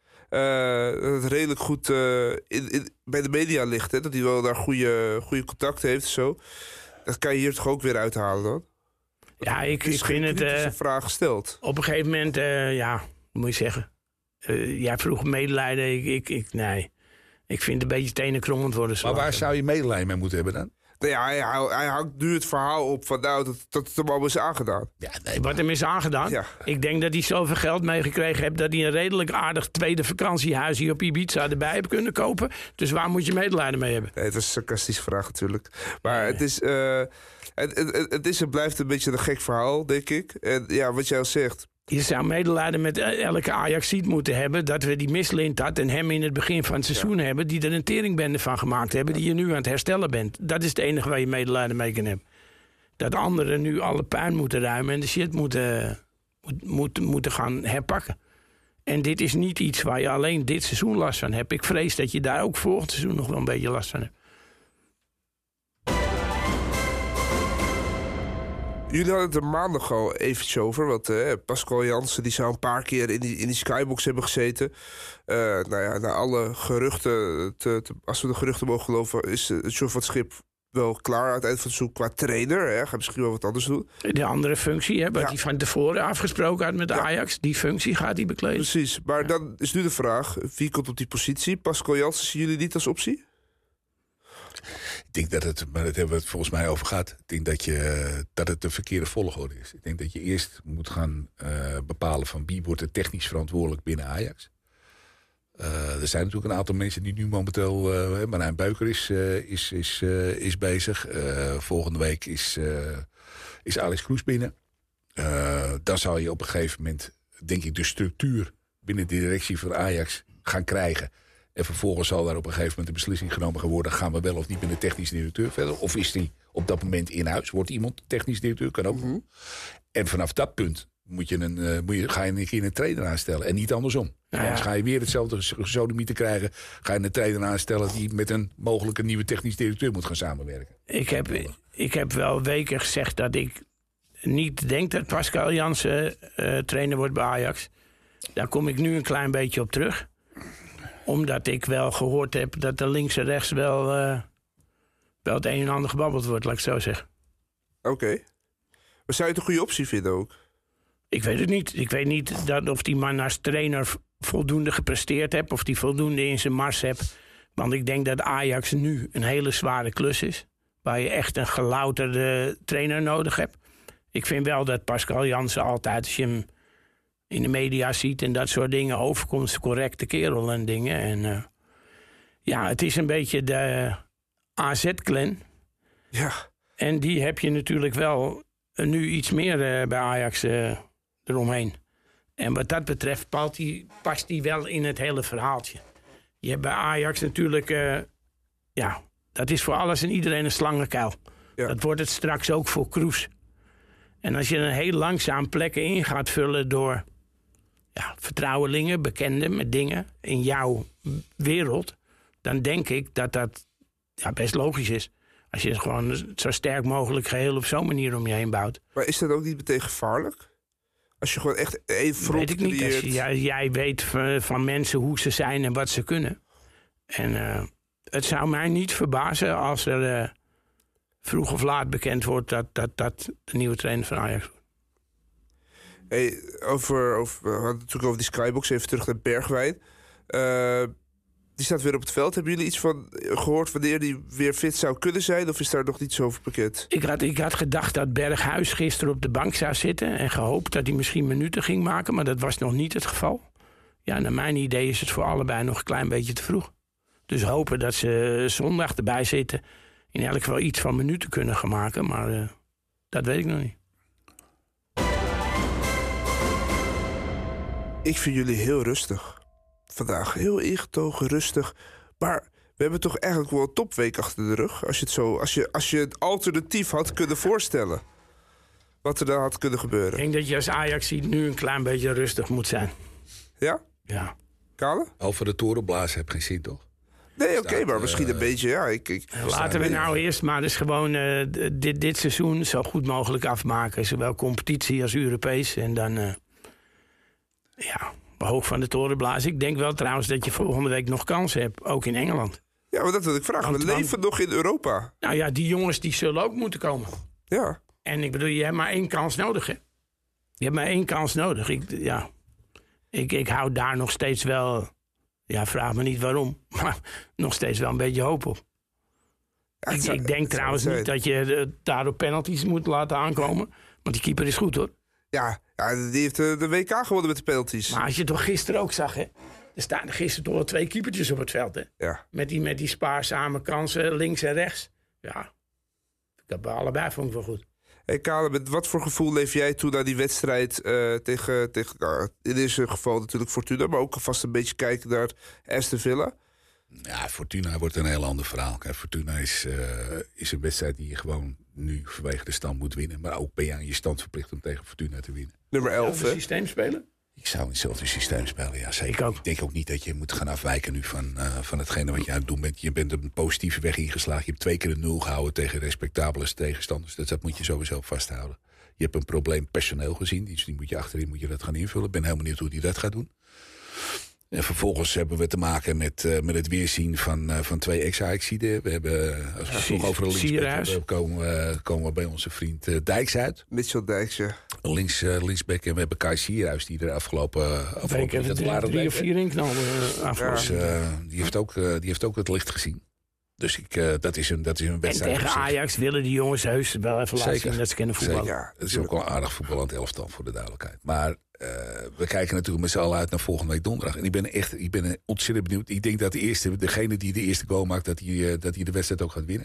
S2: Uh, dat het redelijk goed uh, in, in, bij de media ligt. Hè? Dat hij wel daar goede, goede contacten heeft en zo. Dat kan je hier toch ook weer uithalen dan?
S4: Ja, ik,
S2: Het is
S4: ik vind
S2: geen
S4: het
S2: kritische
S4: uh,
S2: vraag gesteld.
S4: op een gegeven moment, uh, ja, hoe moet je zeggen? Uh, jij vroeg medelijden, ik, ik, ik, nee. Ik vind het een beetje tenenkrommend worden.
S3: Maar waar zou je medelijden mee moeten hebben dan?
S2: Nou ja, hij, hij, hij hangt nu het verhaal op van nou, dat, dat het hem allemaal is aangedaan.
S3: Ja, nee,
S4: Wat hem is aangedaan.
S2: Ja.
S4: Ik denk dat hij zoveel geld meegekregen heeft dat hij een redelijk aardig tweede vakantiehuis hier op Ibiza erbij heeft kunnen kopen. Dus waar moet je medelijden mee hebben?
S2: Nee, het is een sarcastische vraag natuurlijk. Maar het is, uh, het, het, het is en blijft een beetje een gek verhaal, denk ik. En ja, wat jij al zegt.
S4: Je zou medelijden met elke Ajaxiet moeten hebben dat we die Mislintat en hem in het begin van het seizoen ja. hebben, die er een teringbende van gemaakt hebben, die je nu aan het herstellen bent. Dat is het enige waar je medelijden mee kan hebben. Dat anderen nu alle puin moeten ruimen en de shit moeten, moet, moet, moeten gaan herpakken. En dit is niet iets waar je alleen dit seizoen last van hebt. Ik vrees dat je daar ook volgend seizoen nog wel een beetje last van hebt.
S2: Jullie hadden het er maandag al eventjes over. Want uh, Pascal Jansen die zou een paar keer in die, in die skybox hebben gezeten. Uh, nou ja, na alle geruchten, te, te, als we de geruchten mogen geloven, is uh, John van 't Schip wel klaar aan het eind van het seizoen qua trainer. Hè? Gaat misschien wel wat anders doen.
S4: De andere functie, hè, wat
S2: Ja.
S4: hij van tevoren afgesproken had met de
S2: Ja.
S4: Ajax, die functie gaat hij bekleden.
S2: Precies, maar dan is nu de vraag, wie komt op die positie? Pascal Jansen zien jullie niet als optie?
S3: Ik denk dat het, maar daar hebben we het volgens mij over gehad. Ik denk dat, je, dat het de verkeerde volgorde is. Ik denk dat je eerst moet gaan uh, bepalen van wie wordt er technisch verantwoordelijk binnen Ajax. Uh, er zijn natuurlijk een aantal mensen die nu momenteel... Uh, Marijn Beuker is, uh, is, is, uh, is bezig. Uh, volgende week is, uh, is Alex Kroes binnen. Uh, dan zal je op een gegeven moment, denk ik, de structuur binnen de directie van Ajax gaan krijgen. En vervolgens zal daar op een gegeven moment een beslissing genomen gaan worden. Gaan we wel of niet met de technisch directeur verder? Of is die op dat moment in huis? Wordt iemand technisch directeur? Kan ook. Mm-hmm. En vanaf dat punt moet je een, uh, moet je, ga je een keer een trainer aanstellen. En niet andersom. Nou ja. Anders ga je weer hetzelfde gesodemieter krijgen. Ga je een trainer aanstellen die met een mogelijke nieuwe technisch directeur moet gaan samenwerken.
S4: Ik heb, ik heb wel weken gezegd dat ik niet denk dat Pascal Jansen uh, trainer wordt bij Ajax. Daar kom ik nu een klein beetje op terug. Omdat ik wel gehoord heb dat er links en rechts wel, uh, wel het een en ander gebabbeld wordt, laat ik het zo zeggen.
S2: Oké. Okay. Maar zou je het een goede optie vinden ook?
S4: Ik weet het niet. Ik weet niet dat of die man als trainer voldoende gepresteerd heeft, of die voldoende in zijn mars heeft. Want ik denk dat Ajax nu een hele zware klus is. Waar je echt een gelouterde trainer nodig hebt. Ik vind wel dat Pascal Jansen altijd, als je hem in de media ziet en dat soort dingen, overkomt, correcte kerel en dingen. En uh, ja, het is een beetje de A Z-clan.
S2: Ja.
S4: En die heb je natuurlijk wel nu iets meer uh, bij Ajax uh, eromheen. En wat dat betreft past die, past die wel in het hele verhaaltje. Je hebt bij Ajax natuurlijk, uh, ja, dat is voor alles en iedereen een slangenkuil. Ja. Dat wordt het straks ook voor Kroes. En als je een heel langzaam plekken in gaat vullen door ja, vertrouwelingen, bekenden met dingen in jouw wereld, dan denk ik dat dat ja, best logisch is. Als je het gewoon zo sterk mogelijk geheel op zo'n manier om je heen bouwt.
S2: Maar is dat ook niet meteen gevaarlijk? Als je gewoon echt één front
S4: weet ik niet.
S2: creëert.
S4: Als je, ja, jij weet van, van mensen hoe ze zijn en wat ze kunnen. En uh, het zou mij niet verbazen als er uh, vroeg of laat bekend wordt dat, dat, dat de nieuwe trainer van Ajax wordt.
S2: Hey, over, over, we hadden het natuurlijk over die skybox. Even terug naar Bergwijn. Uh, die staat weer op het veld. Hebben jullie iets van gehoord wanneer die weer fit zou kunnen zijn? Of is daar nog niets over bekend?
S4: Ik had, ik had gedacht dat Berghuis gisteren op de bank zou zitten. En gehoopt dat hij misschien minuten ging maken. Maar dat was nog niet het geval. Ja, naar mijn idee is het voor allebei nog een klein beetje te vroeg. Dus hopen dat ze zondag erbij zitten. In elk geval iets van minuten kunnen gaan maken. Maar uh, dat weet ik nog niet.
S2: Ik vind jullie heel rustig. Vandaag heel ingetogen, rustig. Maar we hebben toch eigenlijk wel een topweek achter de rug. Als je het, zo, als je, als je het alternatief had kunnen voorstellen. Wat er dan had kunnen gebeuren.
S4: Ik denk dat je als Ajax ziet nu een klein beetje rustig moet zijn.
S2: Ja?
S4: Ja.
S2: Kale?
S3: Over de torenblazen heb geen zin, toch?
S2: Nee, oké, okay, maar uh, misschien een beetje, ja. Ik, ik,
S4: laten we nou eerst maar dus gewoon uh, dit, dit seizoen zo goed mogelijk afmaken. Zowel competitie als Europees. En dan, uh, ja, hoog van de toren blazen. Ik denk wel trouwens dat je volgende week nog kans hebt, ook in Engeland.
S2: Ja, maar dat wil ik vragen. We leven nog in Europa.
S4: Nou ja, die jongens die zullen ook moeten komen.
S2: Ja.
S4: En ik bedoel, je hebt maar één kans nodig, hè? Je hebt maar één kans nodig. Ik, ja, ik, ik hou daar nog steeds wel... Ja, vraag me niet waarom, maar nog steeds wel een beetje hoop op. Ja, ik, zou, ik denk trouwens niet dat je daar op penalties moet laten aankomen. Want die keeper is goed, hoor.
S2: Ja, ja die heeft de W K gewonnen met de penalties.
S4: Maar als je toch gisteren ook zag, hè? Er staan gisteren toch wel twee keepertjes op het veld, hè?
S2: Ja.
S4: Met die, met die spaarzame kansen links en rechts. Ja, ik heb allebei vond ik wel goed.
S2: Hey Kale, met wat voor gevoel leef jij toe naar die wedstrijd uh, tegen, tegen nou, in dit geval natuurlijk Fortuna, maar ook alvast een beetje kijken naar Aston Villa?
S3: Ja, Fortuna wordt een heel ander verhaal. Kijk, Fortuna is, uh, is een wedstrijd die je gewoon nu vanwege de stand moet winnen. Maar ook ben je aan je stand verplicht om tegen Fortuna te winnen.
S2: Nummer elf, hè?
S4: Systeem spelen?
S3: Ik zou in hetzelfde systeem spelen, ja zeker.
S4: Ik, ook.
S3: Ik denk ook niet dat je moet gaan afwijken nu van, uh, van hetgene wat je aan het doen bent. Je bent een positieve weg ingeslagen. Je hebt twee keer een nul gehouden tegen respectabele tegenstanders. Dus dat moet je sowieso vasthouden. Je hebt een probleem personeel gezien. Dus die moet je achterin moet je dat gaan invullen. Ik ben heel benieuwd hoe die dat gaat doen. En vervolgens hebben we te maken met, uh, met het weerzien van, uh, van twee ex-Ajaxiden. We hebben, als we het nog over de linksback hebben, komen, uh, komen we bij onze vriend uh, Dijks uit.
S2: Mitchell Dijks, ja.
S3: Links, uh, linksback en we hebben Kai Sierhuis die er afgelopen... Uh, afgelopen
S4: ik heb het drie, drie of vier in knallen. Uh,
S3: dus, uh, die, heeft ook, uh, die heeft ook het licht gezien. Dus ik, uh, dat, is een, dat is een
S4: En
S3: wedstrijd.
S4: tegen Ajax willen die jongens heus wel even laten
S3: Zeker.
S4: zien dat ze kunnen voetballen.
S3: Zeker. Ja, het is ook wel een aardig voetballend elftal voor de duidelijkheid. Maar uh, we kijken natuurlijk met z'n allen uit naar volgende week donderdag. En ik ben echt ik ben ontzettend benieuwd. Ik denk dat de eerste, degene die de eerste goal maakt, dat hij uh, dat hij de wedstrijd ook gaat winnen.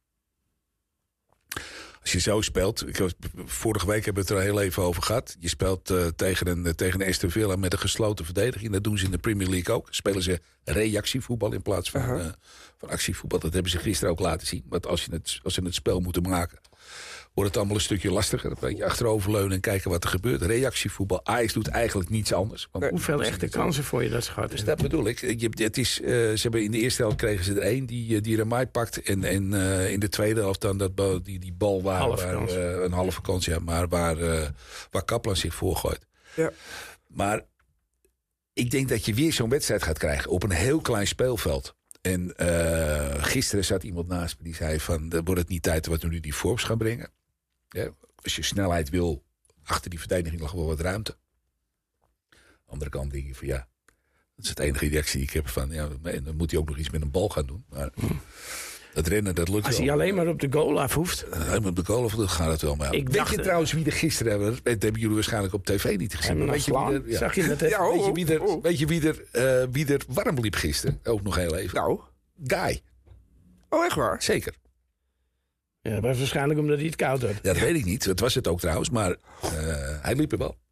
S3: Als je zo speelt, ik, vorige week hebben we het er heel even over gehad. Je speelt uh, tegen, een, tegen een Aston Villa met een gesloten verdediging. Dat doen ze in de Premier League ook. Spelen ze reactievoetbal in plaats van, uh-huh. uh, van actievoetbal. Dat hebben ze gisteren ook laten zien. Want als, je het, als ze het spel moeten maken, wordt het allemaal een stukje lastiger. Een beetje achteroverleunen en kijken wat er gebeurt. Reactievoetbal. Ajax doet eigenlijk niets anders. Want
S4: hoeveel echte kansen voor je dat ze gehad
S3: dus dat bedoel ik. Je, het is, uh, ze hebben in de eerste helft kregen ze er één die, die Ramai pakt. En, en uh, in de tweede helft dan dat bal, die, die bal waar,
S4: halve
S3: waar uh, een halve kans, ja, maar waar, uh, waar Kaplan zich voorgooit.
S2: Ja. Maar
S3: ik denk dat je weer zo'n wedstrijd gaat krijgen op een heel klein speelveld. En uh, gisteren zat iemand naast me die zei van, wordt het niet tijd wat we nu die Forbes gaan brengen? Ja, als je snelheid wil, achter die verdediging lag wel wat ruimte. Aan de andere kant denk je van ja, dat is het enige reactie die ik heb van ja, dan moet hij ook nog iets met een bal gaan doen. Maar hmm. dat rennen, dat lukt
S4: als
S3: wel.
S4: Als hij alleen maar op de goal af hoeft.
S3: Alleen maar op de goal af, dan gaat het wel. Maar
S4: ik
S3: weet
S4: dacht
S3: je trouwens wie er gisteren hebben? Dat hebben jullie waarschijnlijk op tv niet gezien.
S4: Maar weet, je wie er, ja. Zag je dat even?
S2: Ja, oh,
S3: weet je wie er,
S2: oh.
S3: weet je wie er, uh, wie er warm liep gisteren? Ook nog heel even.
S2: Nou.
S3: Guy.
S2: Oh, echt waar?
S3: Zeker.
S4: Ja, dat was waarschijnlijk omdat hij het koud had.
S3: Ja, dat weet ik niet. Dat was het ook trouwens. Maar uh, hij liep er wel.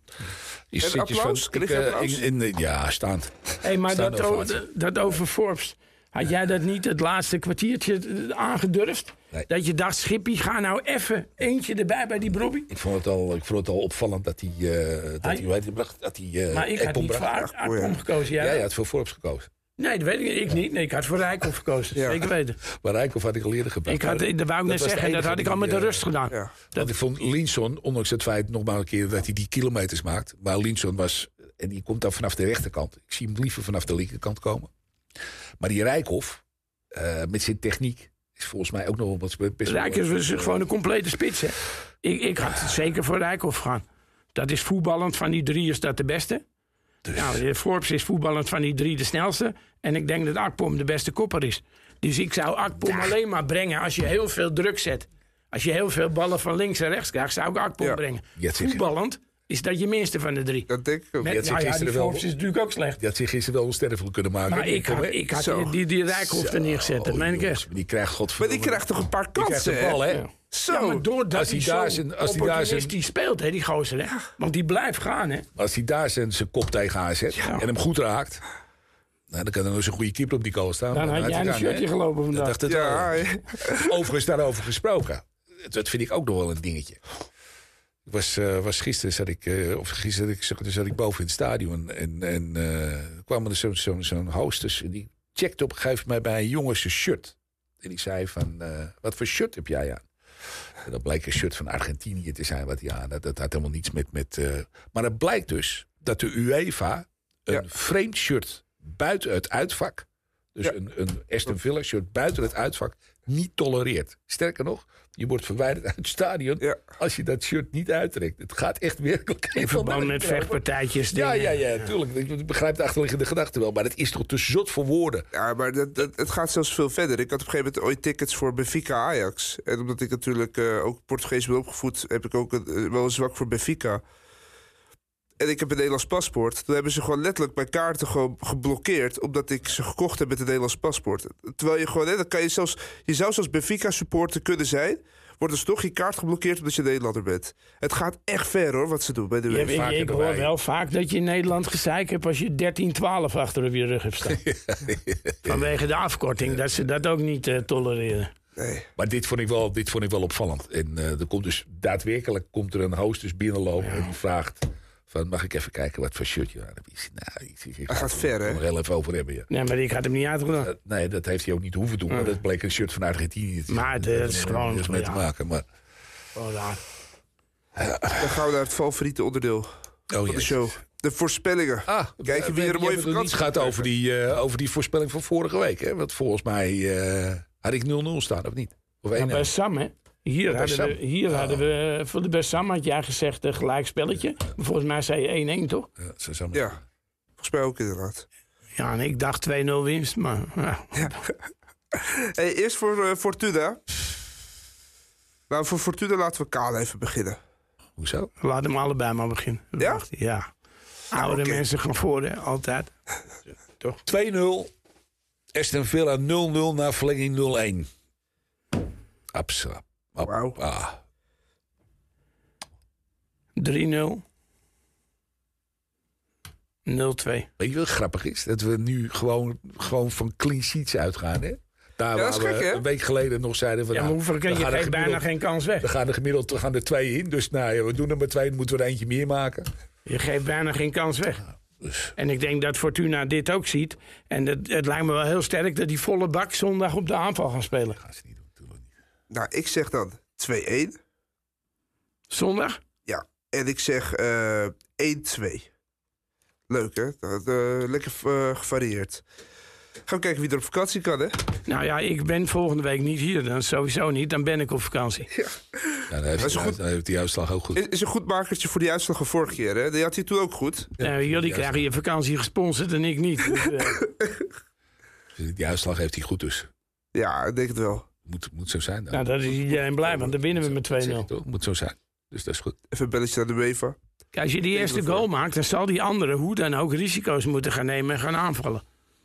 S2: Die en applaus? Van, ik, uh,
S3: in, in, ja, staand.
S4: Hey, maar dat, over, dat over Forbes. Had jij dat niet het laatste kwartiertje aangedurfd? Nee. Dat je dacht, Schippie, ga nou even eentje erbij bij die Brobbie?
S3: Ik vond het al, ik vond het al opvallend dat hij... Uh, dat hij, hij, dat hij uh,
S4: maar ik had niet voor Akpom gekozen.
S3: Ja, jij had voor Forbes gekozen.
S4: Nee, dat weet ik, ik niet. Nee, ik had voor Rijkoff gekozen. Ja. Zeker weten.
S3: Maar Rijkoff had ik al eerder gebracht.
S4: Ik had, dat wou ik net zeggen, dat had ik al met de rust gedaan.
S3: Ja. Dat ik vond Linson, ondanks het feit nog maar een keer dat hij die kilometers maakt. Maar Linson was, en die komt dan vanaf de rechterkant. Ik zie hem liever vanaf de linkerkant komen. Maar die Rijkoff, uh, met zijn techniek, is volgens mij ook nog wel wat best.
S4: Rijkoff is gewoon een complete spits, hè. Ik, ik had zeker voor Rijkoff gaan. Dat is voetballend van die drie is dat de beste. Dus. Nou, Forbes is voetballend van die drie de snelste. En ik denk dat Akpom de beste kopper is. Dus ik zou Akpom ja. alleen maar brengen als je heel veel druk zet. Als je heel veel ballen van links en rechts krijgt, zou ik Akpom ja. brengen. Voetballend is dat je minste van de drie.
S2: Dat denk ik ook.
S4: Met, nou ja, die Forbes is natuurlijk ook slecht.
S3: Die had zich gisteren wel onsterfelijk kunnen maken.
S4: Maar ik had, ik had die, die, die Rijkhoff er neergezet, dat meen ik echt.
S3: Die krijgt godverdomme.
S2: Maar die krijgt toch een paar kansen,
S3: hè? Bal, hè? Ja.
S2: Zo.
S4: Ja, maar doordat
S3: als hij,
S4: hij
S3: daar
S4: zo
S3: zijn, als hij daar zijn,
S4: die speelt, hè, die gozer, hè? Want die blijft gaan, hè?
S3: Als hij daar zijn, zijn kop tegen aanzet ja. en hem goed raakt, nou, dan kan er nog zo'n goede keeper op die goal staan.
S4: Dan, dan had jij een shirtje gelopen vandaag.
S3: Dacht het ja. Overigens daarover gesproken. Dat vind ik ook nog wel een dingetje. Ik was, uh, was gisteren zat ik, uh, of gisteren zat ik, zat ik boven in het stadion en, en uh, kwam er zo'n zo, zo hostess en die checkte op een gegeven moment bij een jongen zijn shirt. En die zei van, uh, wat voor shirt heb jij aan? En dat bleek een shirt van Argentinië te zijn wat hij aan had. Dat had helemaal niets met... met uh, maar het blijkt dus dat de UEFA een ja. vreemd shirt buiten het uitvak, dus ja. een, een Aston Villa shirt buiten het uitvak, niet tolereert. Sterker nog, je wordt verwijderd uit het stadion ja. als je dat shirt niet uittrekt. Het gaat echt werkelijk...
S4: In verband met vechtpartijtjes.
S3: Ja, ja, ja, tuurlijk. Ik begrijp de achterliggende gedachte wel. Maar het is toch te zot voor woorden.
S2: Ja, maar dat, dat, het gaat zelfs veel verder. Ik had op een gegeven moment ooit tickets voor Benfica Ajax. En omdat ik natuurlijk uh, ook Portugees ben opgevoed, heb ik ook een, uh, wel een zwak voor Benfica. En ik heb een Nederlands paspoort. Toen hebben ze gewoon letterlijk mijn kaarten gewoon geblokkeerd, omdat ik ze gekocht heb met een Nederlands paspoort. Terwijl je gewoon, hè, dan kan je zelfs, je zou zelfs Benfica supporter kunnen zijn, wordt dus toch je kaart geblokkeerd omdat je Nederlander bent. Het gaat echt ver, hoor, wat ze doen bij de
S4: ja, ik, ik hoor wel vaak dat je in Nederland gezeik hebt als je dertien twaalf achter op je rug hebt staan. Vanwege de afkorting, dat ze dat ook niet uh, tolereren.
S3: Nee. Maar dit vond ik wel, dit vond ik wel opvallend. En uh, er komt dus daadwerkelijk komt er een hostess binnenlopen ja. en die vraagt van, mag ik even kijken wat voor shirt je aan hebt? Nou, ik, ik, ik
S2: Hij gaat ver, hè?
S3: er heel even over hebben, ja.
S4: Nee, maar ik had hem niet uitgedaan. Uh,
S3: nee, dat heeft hij ook niet hoeven doen. Ja. Maar dat bleek een shirt van Argentinië.
S4: Maar het is, is gewoon...
S3: Er mee ja. te maken, maar...
S4: Oh, ja.
S2: Ja. Dan gaan we naar het favoriete onderdeel oh, van de show. De voorspellingen. Ah, kijken wie er een mooie vakantie
S3: gaat. Het gaat over die, uh, over die voorspelling van vorige week, hè? Want volgens mij uh, had ik nul nul staan, of niet? Of
S4: ja, bij Sam, hè? Hier, hadden, Sam. We, hier oh. hadden we, voor de bij Sam had jij gezegd een gelijk spelletje. Maar volgens mij zei je één één, toch?
S3: Ja, ze Sam.
S2: Ja, volgens mij ook inderdaad.
S4: Ja, en ik dacht twee nul winst, maar... Ja. Ja.
S2: Hey, eerst voor uh, Fortuna. Nou, voor Fortuna laten we Kaan even beginnen.
S3: Hoezo?
S4: Laat hem allebei maar beginnen.
S2: Ja?
S4: Ja. Oude
S2: okay.
S4: mensen gaan voor, hè? Altijd. Toch?
S3: twee nul. Aston Villa nul nul na verlenging nul-een. Absa. Ab,
S2: Wauw.
S3: Ah.
S4: drie nul. nul twee.
S3: Weet je wat grappig is? Dat we nu gewoon, gewoon van clean sheets uitgaan, hè? Daar
S2: Ja,
S3: waar
S2: dat is
S3: we
S2: gek, hè?
S3: een week geleden nog zeiden van...
S4: Ja, maar
S3: nou,
S4: hoeveel kun
S3: we
S4: je
S3: gaan er
S4: geeft bijna
S3: gemiddeld-
S4: geen kans weg.
S3: We gaan er gemiddeld we gaan er twee in. Dus nou ja, we doen er maar twee. Dan moeten we er eentje meer maken.
S4: Je geeft bijna geen kans weg.
S3: Dus
S4: En ik denk dat Fortuna dit ook ziet. En het, het lijkt me wel heel sterk dat die volle bak zondag op de aanval gaan spelen.
S3: gaan ze niet doen. Natuurlijk niet.
S2: Nou, ik zeg dan twee-een.
S4: Zondag?
S2: Ja. En ik zeg uh, één-twee. Leuk, hè? Dat, uh, lekker uh, gevarieerd. Gaan we kijken wie er op vakantie kan, hè?
S4: Nou ja, ik ben volgende week niet hier. Dan sowieso niet. Dan ben ik op vakantie.
S3: Ja, dan heeft,
S2: Dat is
S3: hij,
S2: goed.
S3: dan heeft die uitslag ook goed.
S2: Is, is een goed makertje voor die uitslag van vorige keer, hè? Die had hij toen ook goed.
S4: Nou, jullie
S3: ja,
S4: krijgen je vakantie gesponsord en ik niet. Dus, uh,
S3: Die uitslag heeft hij goed dus.
S2: Ja, ik denk het wel.
S3: Moet, moet zo zijn dan.
S4: nou, dat is iedereen blij, want dan winnen we met twee
S3: Zeg je
S4: nul.
S3: toch? Moet zo zijn. Dus dat is goed.
S2: Even een belletje naar de UEFA.
S4: Kijk, als je die eerste goal maakt, dan zal die andere hoe dan ook risico's moeten gaan nemen en gaan aanvallen.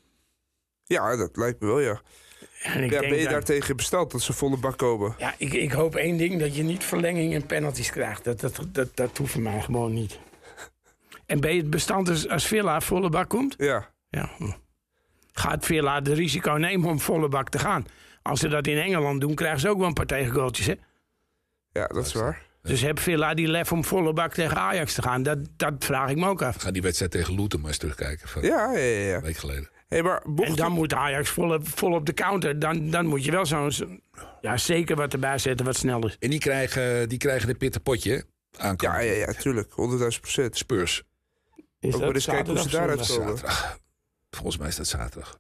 S2: Ja, dat lijkt me wel, ja.
S4: En ik
S2: Ja,
S4: denk
S2: ben je
S4: dat-
S2: daar tegen besteld dat ze volle bak komen?
S4: Ja, ik, ik hoop één ding, dat je niet verlenging en penalties krijgt. Dat, dat, dat, dat hoeft voor mij gewoon niet. En ben je het bestand als, als Villa volle bak komt?
S2: Ja.
S4: Ja. Gaat Villa de risico nemen om volle bak te gaan? Als ze dat in Engeland doen, krijgen ze ook wel een paar tegengoaltjes, hè?
S2: Ja, dat is waar.
S4: Dus heb Villa die lef om volle bak tegen Ajax te gaan? Dat, dat vraag ik me ook af.
S3: Ga die wedstrijd tegen Luton maar eens terugkijken van
S2: Ja, ja, ja. ja.
S3: een week geleden.
S2: Hey, maar mocht
S4: En dan moet Ajax vol, vol op de counter. Dan, dan moet je wel zo'n... zo- ja, zeker wat erbij zetten wat snel is.
S3: En die krijgen, die krijgen de pitte potje aankomen.
S2: Ja, ja, ja, tuurlijk. honderdduizend procent.
S3: Spurs.
S4: Is
S2: Ook maar eens kijken hoe ze
S4: zaterdag of
S2: daaruit
S4: zondag?
S2: komen.
S3: Zaterdag. Volgens mij is dat zaterdag.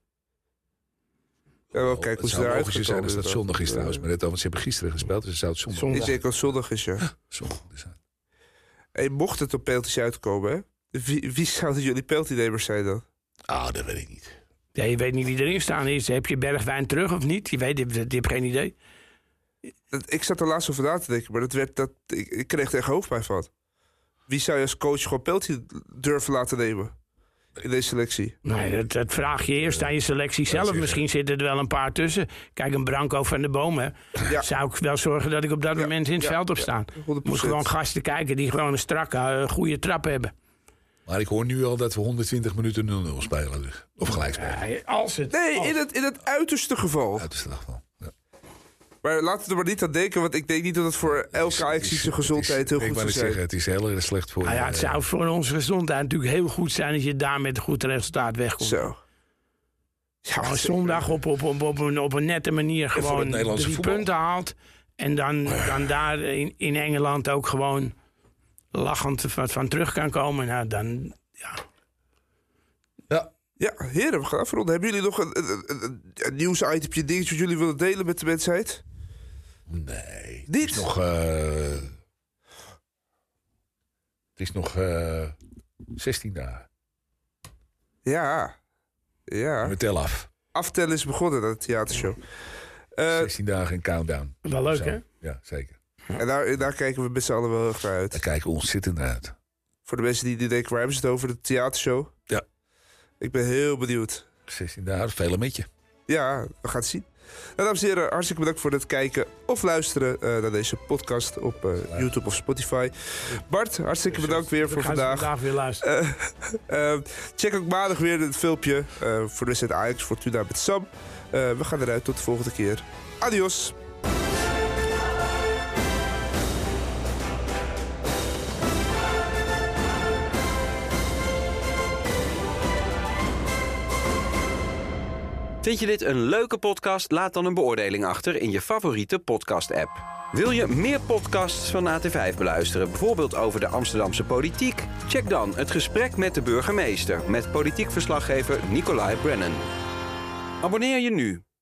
S2: Ja, wel kijken hoe
S3: het
S2: ze
S3: zou
S2: daaruit
S3: logisch zijn als dat
S2: komen,
S3: zondag is
S2: eh,
S3: trouwens. Maar net al, want ze hebben gisteren gespeeld, dus het zou het zondag,
S4: Zondag.
S2: Ik denk dat het zondag is, ja.
S3: zondag zijn.
S2: Hey, mocht het op penalties uitkomen, hè? Wie, wie zouden jullie penaltynemers zijn dan?
S3: Ah, dat weet ik niet.
S4: Ja, je weet niet wie erin staan is. Heb je Bergwijn terug of niet? Je weet, je, je hebt geen idee.
S2: Dat, ik zat er laatst over na te denken, maar dat werd, dat, ik, ik kreeg er echt hoofdpijn van. Wie zou je als coach gewoon penalty durven laten nemen? In deze selectie.
S4: Nee, dat, dat vraag je eerst aan je selectie zelf.
S3: zeker.
S4: Misschien zitten er wel een paar tussen. Kijk, een Branco van de Boom. Hè.
S2: Ja.
S4: Zou ik wel zorgen dat ik op dat
S2: Ja,
S4: moment in het
S2: ja,
S4: veld op
S2: ja,
S4: staan.
S2: honderd
S4: Moet
S2: procent.
S4: gewoon gasten kijken die gewoon een strakke, uh, goede trap hebben.
S3: Maar ik hoor nu al dat we honderdtwintig minuten nul nul spelen. Dus. Of gelijk spelen.
S4: Ja, als het...
S2: Nee,
S4: als-
S2: in het, in het uiterste geval.
S3: Uit de slag wel. Ja.
S2: Maar laten we er maar niet aan denken, want ik denk niet dat het voor elke Ajaxische gezondheid heel
S3: ik
S2: goed
S3: wou
S2: zou
S3: net
S2: zijn.
S3: zeggen, het is heel erg slecht voor...
S4: Nou ja, het
S3: eh,
S4: zou voor onze gezondheid natuurlijk heel goed zijn als je daar met een goed resultaat wegkomt.
S2: Zo. Ja,
S4: Gewoon zondag op, op, op, op, een, op een nette manier
S3: voor het
S4: gewoon
S3: Nederlandse
S4: drie
S3: voetbal.
S4: punten haalt. En dan, dan daar in, in Engeland ook gewoon lachend van, van terug kan komen. Nou, dan, ja.
S3: Ja.
S2: Ja, heren, we gaan afronden. Hebben jullie nog een, een, een, een nieuwsitempje, dingetje wat jullie willen delen met de mensheid?
S3: Nee.
S2: Niet?
S3: Het is nog... eh, het is nog eh, zestien dagen.
S2: Ja. Ja.
S3: We tellen af.
S2: Aftellen is begonnen, dat theatershow. Eh,
S3: zestien dagen in countdown.
S4: Wel leuk,
S3: Zo.
S4: hè?
S3: Ja, zeker.
S2: en daar, daar kijken we met z'n allen wel erg naar uit.
S3: Daar kijken we ontzettend naar uit.
S2: Voor de mensen die, die denken, waar hebben ze het over? De theatershow?
S3: Ja.
S2: Ik ben heel benieuwd.
S3: zestien dagen, veel met je.
S2: Ja, we gaan het zien. Nou, dames en heren, hartstikke bedankt voor het kijken of luisteren uh, naar deze podcast op uh, YouTube of Spotify. Bart, hartstikke bedankt weer voor
S4: We gaan
S2: vandaag.
S4: vandaag weer luisteren.
S2: Uh, uh, check ook maandag weer het filmpje uh, voor de wedstrijd Ajax Fortuna met Sam. Uh, we gaan eruit tot de volgende keer. Adios.
S1: Vind je dit een leuke podcast? Laat dan een beoordeling achter in je favoriete podcast-app. Wil je meer podcasts van A T vijf beluisteren, bijvoorbeeld over de Amsterdamse politiek? Check dan Het Gesprek met de Burgemeester met politiek verslaggever Nicolai Brennan. Abonneer je nu.